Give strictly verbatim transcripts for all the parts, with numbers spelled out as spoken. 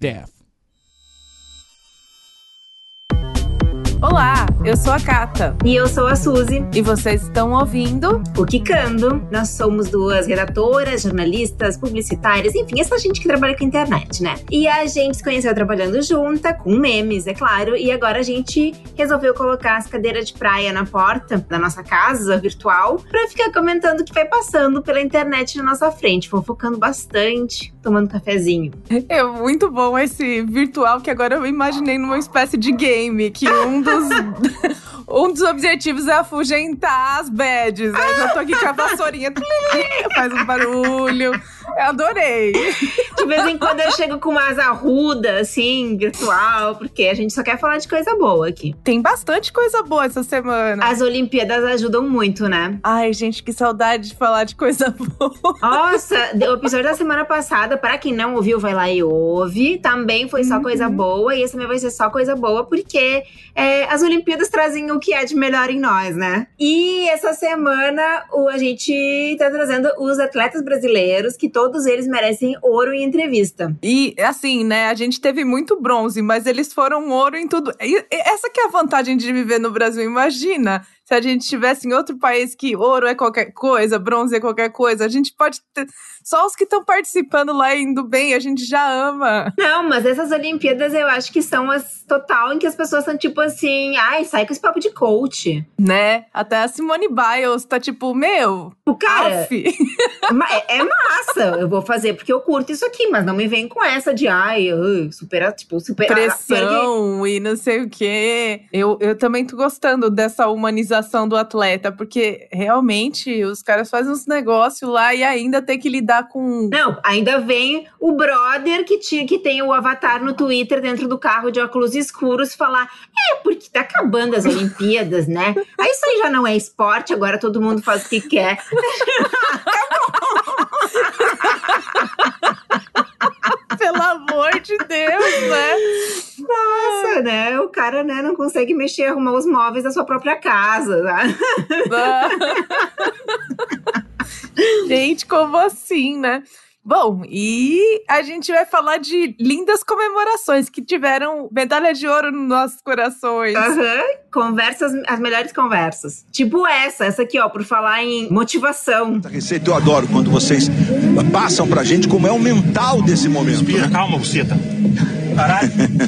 death. Olá, eu sou a Cata. E eu sou a Suzy. E vocês estão ouvindo o Quicando. Nós somos duas redatoras, jornalistas, publicitárias, enfim, essa gente que trabalha com a internet, né? E a gente se conheceu trabalhando junta, com memes, é claro, e agora a gente resolveu colocar as cadeiras de praia na porta da nossa casa virtual pra ficar comentando o que vai passando pela internet na nossa frente, fofocando bastante, tomando cafezinho. É muito bom esse virtual, que agora eu imaginei numa espécie de game, que um dos um dos objetivos é afugentar as badges. Aí eu tô aqui com a vassourinha, faz um barulho. Eu adorei. De vez em quando eu chego com umas arrudas, assim, virtual, porque a gente só quer falar de coisa boa aqui. Tem bastante coisa boa essa semana. As Olimpíadas ajudam muito, né? Ai, gente, que saudade de falar de coisa boa. Nossa, o episódio da semana passada, para quem não ouviu, vai lá e ouve. Também foi só uhum. coisa boa, e esse também vai ser só coisa boa, porque é, as Olimpíadas trazem o que é de melhor em nós, né? E essa semana o, a gente tá trazendo os atletas brasileiros, que todos eles merecem ouro em entrevista. E, assim, né, a gente teve muito bronze, mas eles foram ouro em tudo. E essa que é a vantagem de viver no Brasil, imagina. Se a gente estivesse em outro país que ouro é qualquer coisa, bronze é qualquer coisa, a gente pode ter… Só os que estão participando lá indo bem, a gente já ama. Não, mas essas Olimpíadas eu acho que são as total em que as pessoas estão tipo assim, ai, sai com esse papo de coach. Né? Até a Simone Biles tá tipo, meu… O cara, é, é massa, eu vou fazer porque eu curto isso aqui, mas não me vem com essa de, ai, super, tipo, super… Pressão ah, e não sei o quê. Eu, eu também tô gostando dessa humanização do atleta, porque realmente os caras fazem uns negócios lá e ainda tem que lidar com… Não, ainda vem o brother que, tinha, que tem o avatar no Twitter dentro do carro de óculos escuros falar, é, porque tá acabando as Olimpíadas, né? Aí isso aí já não é esporte, agora todo mundo faz o que quer. Pelo amor de Deus, né? Nossa, né? O cara, né, não consegue mexer, arrumar os móveis da sua própria casa, né? Gente, como assim, né? Bom, e a gente vai falar de lindas comemorações que tiveram medalha de ouro nos nossos corações. Aham, uhum. Conversas, as melhores conversas. Tipo essa, essa aqui, ó, por falar em motivação. Essa receita eu adoro quando vocês passam pra gente como é o mental desse momento. Respira, né? Calma, buceta. Caralho.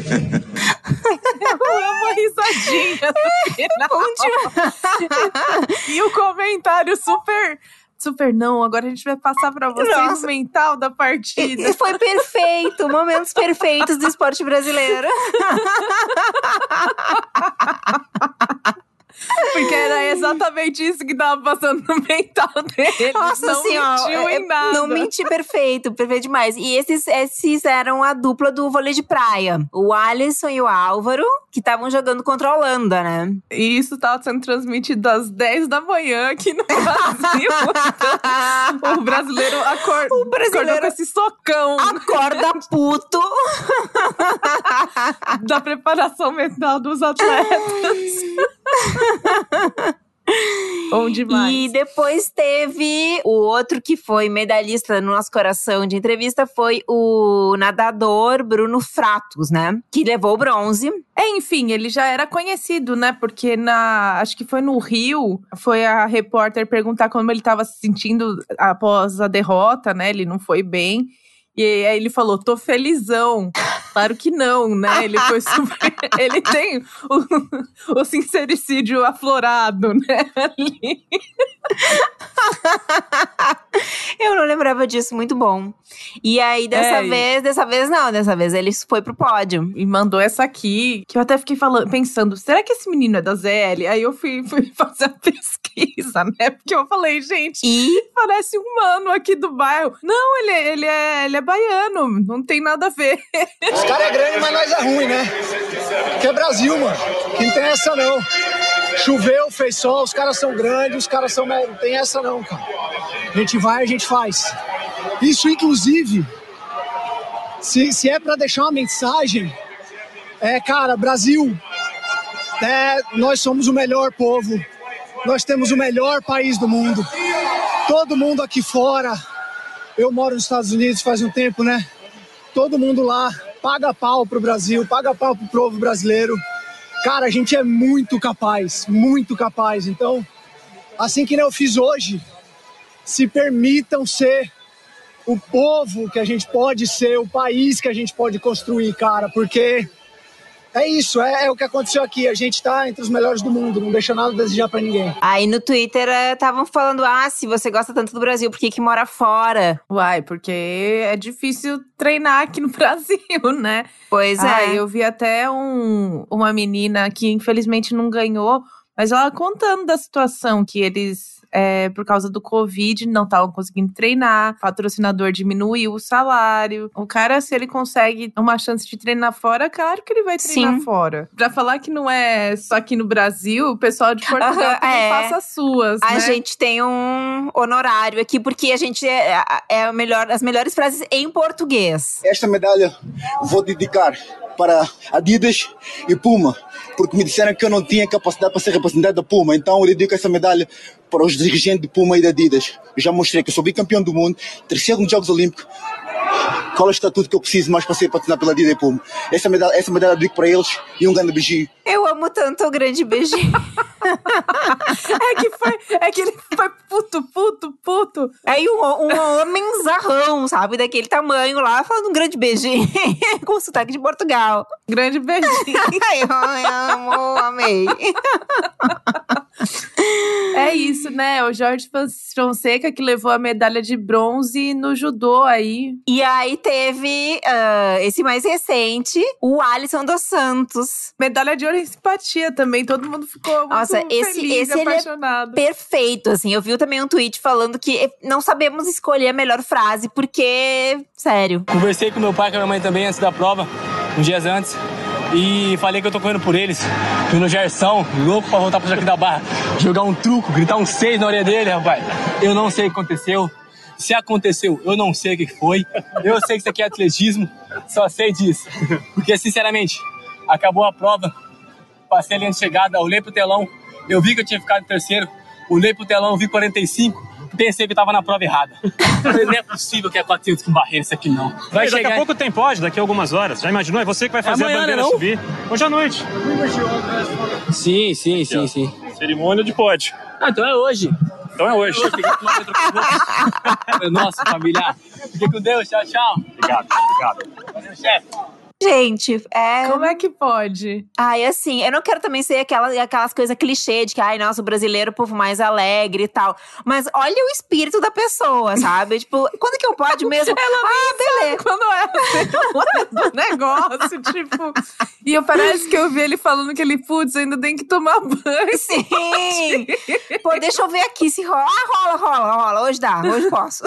Eu amo a risadinha no final. E o comentário super… Super não, agora a gente vai passar pra vocês Nossa. O mental da partida. Foi perfeito, momentos perfeitos do esporte brasileiro. Porque era exatamente isso que tava passando no mental dele. Nossa não senhora, mentiu em nada. Não menti, perfeito, perfeito demais. E esses, esses eram a dupla do vôlei de praia. O Alisson e o Álvaro, que estavam jogando contra a Holanda, né? E isso tava sendo transmitido às dez da manhã aqui no Brasil. Então, o brasileiro, acor- o brasileiro acordou com esse socão. Acorda puto. Da preparação mental dos atletas. Bom demais. E depois teve o outro que foi medalhista no nosso coração de entrevista, foi o nadador Bruno Fratos, né? Que levou o bronze. É, enfim, ele já era conhecido, né? Porque na, acho que foi no Rio, foi a repórter perguntar como ele estava se sentindo após a derrota, né? Ele não foi bem. E aí ele falou, tô felizão. Claro que não, né? Ele foi super… Ele tem o, o sincericídio aflorado, né? Ali. Eu não lembrava disso, muito bom. E aí, dessa é, vez, dessa vez não, dessa vez ele foi pro pódio. E mandou essa aqui, que eu até fiquei falando, pensando, será que esse menino é da Z L? Aí eu fui, fui fazer a pesquisa, né? Porque eu falei, gente, e? Parece um mano aqui do bairro. Não, ele, ele, é, ele é baiano, não tem nada a ver. Os caras é grande, mas nós é ruim, né? Porque é Brasil, mano. Que não tem essa, não. Choveu, fez sol, os caras são grandes, os caras são… Não tem essa, não, cara. A gente vai, a gente faz. Isso, inclusive, se, se é pra deixar uma mensagem, é, cara, Brasil, é, nós somos o melhor povo, nós temos o melhor país do mundo. Todo mundo aqui fora, eu moro nos Estados Unidos faz um tempo, né? todo mundo lá paga pau pro Brasil, paga pau pro povo brasileiro. Cara, a gente é muito capaz, muito capaz. Então, assim que eu fiz hoje, se permitam ser o povo que a gente pode ser, o país que a gente pode construir, cara, porque é isso, é, é o que aconteceu aqui. A gente tá entre os melhores do mundo, não deixa nada a desejar pra ninguém. Aí no Twitter estavam uh, falando, ah, se você gosta tanto do Brasil, por que que mora fora? Uai, porque é difícil treinar aqui no Brasil, né? Pois ah, é. Eu vi até um, uma menina que infelizmente não ganhou, mas ela contando da situação que eles... É, por causa do Covid, não estavam conseguindo treinar, o patrocinador diminuiu o salário. O cara, se ele consegue uma chance de treinar fora, claro que ele vai treinar Sim. fora. Pra falar que não é só aqui no Brasil, o pessoal de Portugal uh-huh, também é. faça as suas, A né? gente tem um honorário aqui, porque a gente é, é a melhor, as melhores frases em português. Esta medalha vou dedicar para Adidas e Puma, porque me disseram que eu não tinha capacidade para ser representante da Puma, então eu dedico essa medalha para os dirigentes de Puma e da Adidas. Eu já mostrei que eu sou bicampeão do mundo, terceiro nos Jogos Olímpicos. Qual é o estatuto que eu preciso mais para ser patrocinado pela Adidas e Puma? Essa medalha, essa medalha eu dedico para eles e um grande beijinho. Eu amo tanto o grande beijinho. É que foi, é que ele foi puto, puto, puto. Aí um, um homem zarrão, sabe? Daquele tamanho lá, falando um grande beijinho. Com sotaque de Portugal. Grande beijinho. Eu amo, amei. É isso, né? O Jorge Fonseca que levou a medalha de bronze no judô aí. E aí teve uh, esse mais recente, o Alisson dos Santos. Medalha de ouro em simpatia também, todo mundo ficou muito Nossa, esse, feliz esse e apaixonado. Ele é perfeito, assim. Eu vi também um tweet falando que não sabemos escolher a melhor frase, porque, sério. Conversei com meu pai e com a minha mãe também antes da prova, uns dias antes. E falei que eu tô correndo por eles. Fui no Gersão, louco pra voltar pro Jardim da Barra. Jogar um truco, gritar um seis na orelha dele, rapaz. Eu não sei o que aconteceu. Se aconteceu, eu não sei o que foi. Eu sei que isso aqui é atletismo, só sei disso. Porque, sinceramente, acabou a prova, passei a linha de chegada, olhei pro telão, eu vi que eu tinha ficado em terceiro, olhei pro telão, vi quarenta e cinco, pensei que eu tava na prova errada. Não é possível que é quatrocentos com barreira isso aqui, não. Vai chegar... Daqui a pouco tem pódio, daqui a algumas horas. Já imaginou? É você que vai fazer é amanhã, a bandeira, né, subir. Hoje à noite. Sim, sim, sim, aqui, sim. Cerimônia de pódio. Ah, então é hoje. Então é hoje. Nossa, família. Fique com Deus. Tchau, tchau. Obrigado, obrigado. Valeu, chefe. Gente, é... Como é que pode? Ai, assim, eu não quero também ser aquelas, aquelas coisas clichê de que, ai, nossa, o brasileiro é o povo mais alegre e tal. Mas olha o espírito da pessoa, sabe? Tipo, quando que eu pode mesmo? Ela ah, beleza. Quando é do negócio, tipo... E eu parece que eu vi ele falando que ele, putz, ainda tem que tomar banho. Sim! Pô, deixa eu ver aqui se rola. Ah, rola, rola, rola. Hoje dá, hoje posso.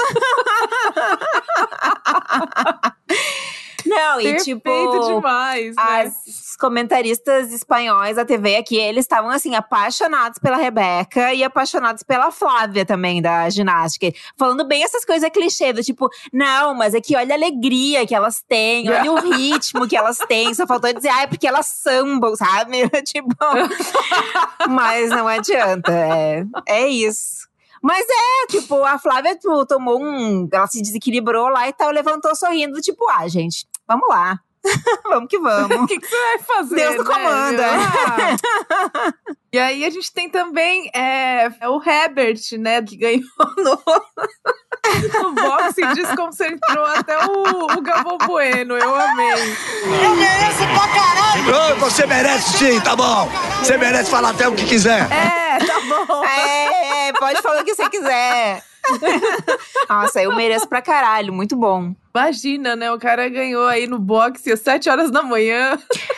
Não, e tipo… Perfeito demais, né? Os comentaristas espanhóis da T V aqui, eles estavam, assim, apaixonados pela Rebeca e apaixonados pela Flávia também, da ginástica. Falando bem essas coisas clichê, do tipo, não, mas é que olha a alegria que elas têm, olha o ritmo que elas têm. Só faltou dizer, ah, é porque elas sambam, sabe? Tipo, mas não adianta, é, é isso. Mas é, tipo, a Flávia tipo, tomou um… Ela se desequilibrou lá e tal, levantou sorrindo, tipo, ah, gente, vamos lá. Vamos que vamos. O que, que você vai fazer, Deus no né, comando. Ah. E aí a gente tem também é, o Herbert, né, que ganhou no, no boxe e desconcentrou até o, o Galvão Bueno. Eu amei. Eu mereço pra caralho! Você merece sim, tá bom. Você merece falar até o que quiser. É, tá bom. É, pode falar o que você quiser. Nossa, eu mereço pra caralho, muito bom. Imagina, né? O cara ganhou aí no boxe às sete horas da manhã.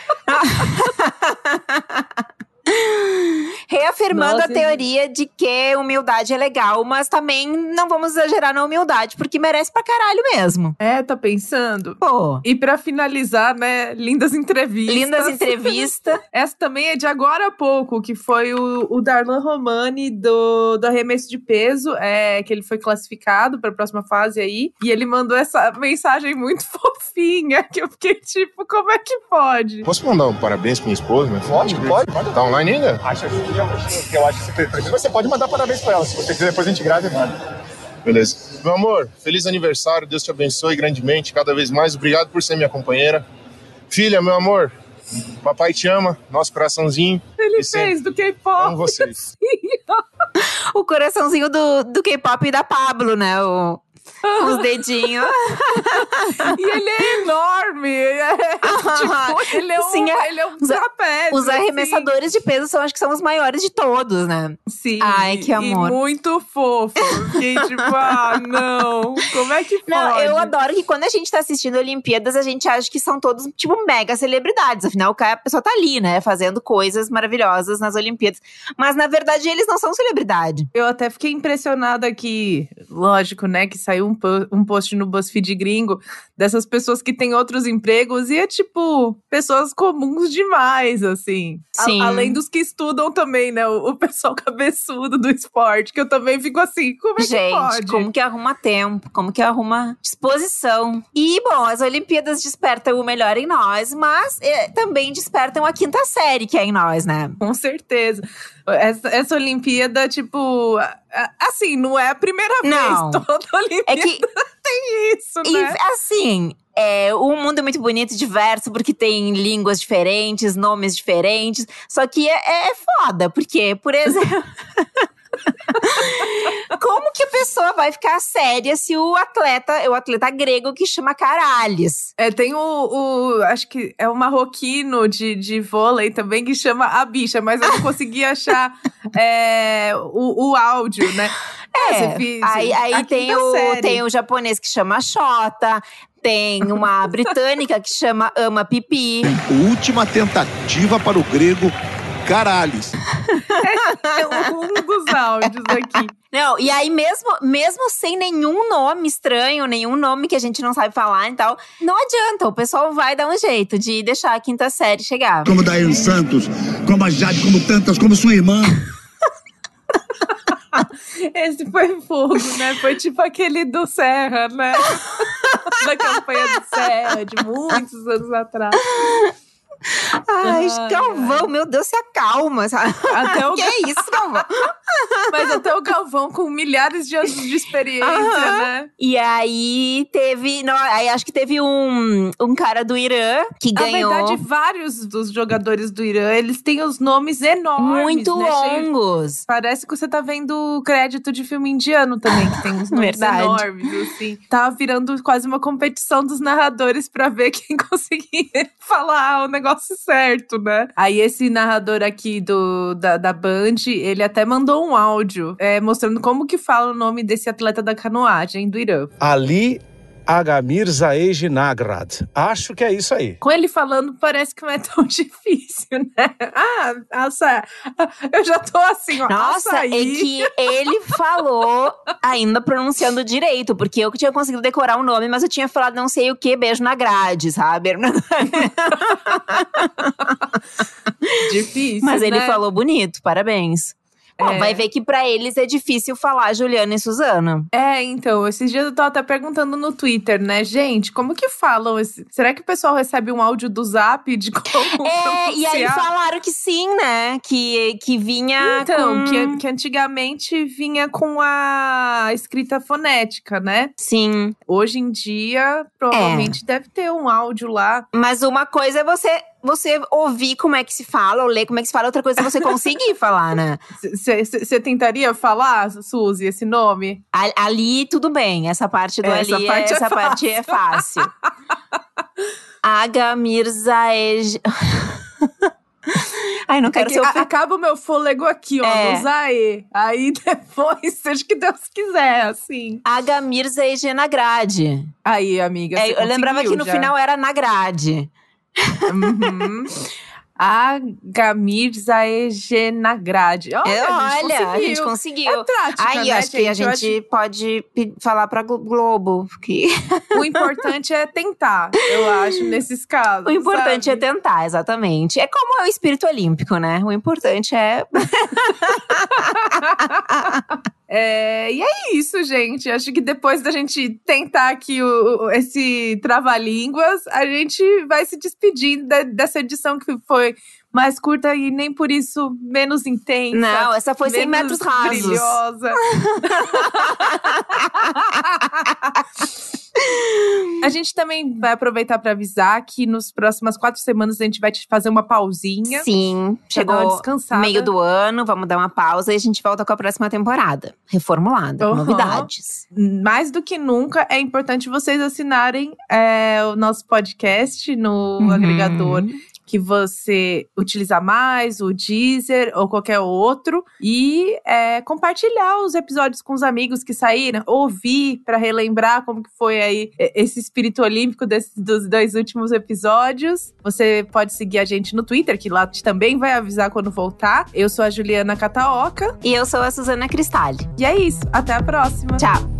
Reafirmando Nossa, a teoria de que humildade é legal, mas também não vamos exagerar na humildade, porque merece pra caralho mesmo. É, tá pensando? Pô. E pra finalizar, né, lindas entrevistas. Lindas entrevistas. Essa também é de agora a pouco, que foi o, o Darlan Romani do, do arremesso de peso, é, que ele foi classificado pra próxima fase aí, e ele mandou essa mensagem muito fofinha, que eu fiquei tipo, como é que pode? Posso mandar um parabéns pra minha esposa? Minha pode, pode, pode. Tá online ainda? Acho que eu acho que você, você pode mandar parabéns pra ela. Se você quiser, depois a gente grava e manda. Beleza. Meu amor, feliz aniversário, Deus te abençoe grandemente, cada vez mais. Obrigado por ser minha companheira. Filha, meu amor, papai te ama, nosso coraçãozinho. Ele fez do K-pop. Amo vocês. O coraçãozinho do, do K-pop e da Pablo, né? O... Os dedinhos. E ele é enorme. É, tipo, ele é um, Sim, é, ele é um os, trapézio. Os arremessadores assim. de peso são, acho que são os maiores de todos, né? Sim. Ai, que amor. E muito fofo. Fiquei tipo, ah, não. Como é que pode? Não, eu adoro que quando a gente tá assistindo Olimpíadas, a gente acha que são todos, tipo, mega celebridades. Afinal, a pessoa tá ali, né? Fazendo coisas maravilhosas nas Olimpíadas. Mas, na verdade, eles não são celebridade. Eu até fiquei impressionada que, lógico, né? Que saiu um, um post no BuzzFeed gringo dessas pessoas que têm outros empregos e é tipo, pessoas comuns demais, assim. Sim. A, além dos que estudam também, né? O, o pessoal cabeçudo do esporte, que eu também fico assim, como é Gente, que pode? como que arruma tempo, como que arruma disposição. E, bom, as Olimpíadas despertam o melhor em nós, mas é, também despertam a quinta série que é em nós, né? Com certeza. Essa, essa Olimpíada, tipo, assim, não é a primeira não. vez. Toda Olimpíada é que, tem isso, né? E, assim, é, o mundo é muito bonito e diverso, porque tem línguas diferentes, nomes diferentes. Só que é, é foda, porque, por exemplo… Como que a pessoa vai ficar séria se o atleta é o atleta grego que chama Caralhos? É, tem o, o acho que é o marroquino de, de vôlei também que chama a bicha, mas eu não consegui achar é, o, o áudio, né? É, é você, aí, aí tem, o, tem o japonês que chama Xota. Tem uma britânica que chama Ama Pipi. Última tentativa para o grego Caralhos. É um dos áudios aqui. Não, e aí mesmo, mesmo sem nenhum nome estranho, nenhum nome que a gente não sabe falar e tal, não adianta, o pessoal vai dar um jeito de deixar a quinta série chegar. Como Daiane Santos, como a Jade, como tantas, como sua irmã. Esse foi fogo, né? Foi tipo aquele do Serra, né? Da campanha do Serra, de muitos anos atrás. Ai, ai Galvão, ai. Meu Deus, se acalma, sabe? Até o que é isso, Galvão? Mas até o Galvão com milhares de anos de experiência, uhum. né? E aí teve, não, aí acho que teve um, um cara do Irã que ganhou. Na verdade, vários dos jogadores do Irã, eles têm os nomes enormes. Muito né? longos. Cheio, parece que você tá vendo crédito de filme indiano também, que tem os nomes verdade. enormes, assim. Tava virando quase uma competição dos narradores pra ver quem conseguia falar o negócio certo, né? Aí esse narrador aqui do, da, da Band, ele até mandou um áudio é, mostrando como que fala o nome desse atleta da canoagem do Irã. Ali Agamir Zaejinagrad. Acho que é isso aí. Com ele falando, parece que não é tão difícil, né? Ah, nossa, eu já tô assim, ó. Nossa, açaí. É que ele falou ainda pronunciando direito, porque eu que tinha conseguido decorar o nome, mas eu tinha falado não sei o que, beijo na grade, sabe? Difícil, mas né? ele falou bonito, parabéns. Bom, é. Vai ver que pra eles é difícil falar Juliana e Suzana. É, então, esses dias eu tava até perguntando no Twitter, né? Gente, como que falam? Esse... Será que o pessoal recebe um áudio do Zap de como É, pronunciar? E aí falaram que sim, né? Que, que vinha Então, com… que, que antigamente vinha com a escrita fonética, né? Sim. Hoje em dia, provavelmente é. deve ter um áudio lá. Mas uma coisa é você… Você ouvir como é que se fala, ou ler como é que se fala, outra coisa é você conseguir falar, né? Você tentaria falar, Suzy, esse nome? Ali, tudo bem. Essa parte do essa ali, parte essa é parte é fácil. Agamir Zaej… Ai, não quero é que ser of... Acaba o meu fôlego aqui, ó, é. no Zaê. Aí depois, seja que Deus quiser, assim. Agamir Zaejinagrad. Aí, amiga, é, Eu lembrava que no já. final era na grade. Uhum. Agamir Zaejinagrad. Olha, Olha, a gente conseguiu. A gente conseguiu. É prática, Aí, né, acho que a gente acho... pode falar pra Globo. Que... O importante é tentar, eu acho, nesses casos. O importante sabe? é tentar, exatamente. É como é o espírito olímpico, né? O importante é… É, e é isso, gente. Acho que depois da gente tentar aqui o, esse trava-línguas, a gente vai se despedindo de, dessa edição que foi mais curta e nem por isso menos intensa. Não, essa foi cem metros rasos. Brilhosa. A gente também vai aproveitar para avisar que nos próximas quatro semanas a gente vai fazer uma pausinha. Sim, chegou meio do ano, vamos dar uma pausa e a gente volta com a próxima temporada. Reformulada, uhum. com novidades. Mais do que nunca, é importante vocês assinarem é, o nosso podcast no uhum. agregador que você utilizar mais, o Deezer ou qualquer outro. E é, compartilhar os episódios com os amigos que saíram. Ouvir para relembrar como que foi aí esse espírito olímpico desse, dos dois últimos episódios. Você pode seguir a gente no Twitter, que lá também vai avisar quando voltar. Eu sou a Juliana Cataoca. E eu sou a Suzana Cristalli. E é isso. Até a próxima. Tchau.